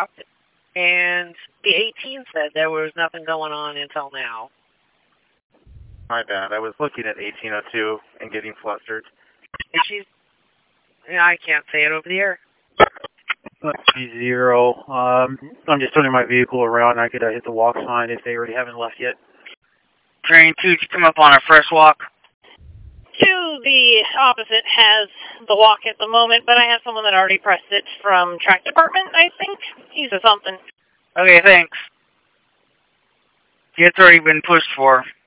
stopped, and the 18 said there was nothing going on until now. My bad. I was looking at 1802 and getting flustered. And she's... I can't say it over the air. 0. I'm just turning my vehicle around. I could hit the walk sign if they already haven't left yet. Train 2 to come up on our first walk. 2, the opposite, has the walk at the moment, but I have someone that already pressed it from track department, I think. He's a something. Okay, thanks. It's already been pushed for.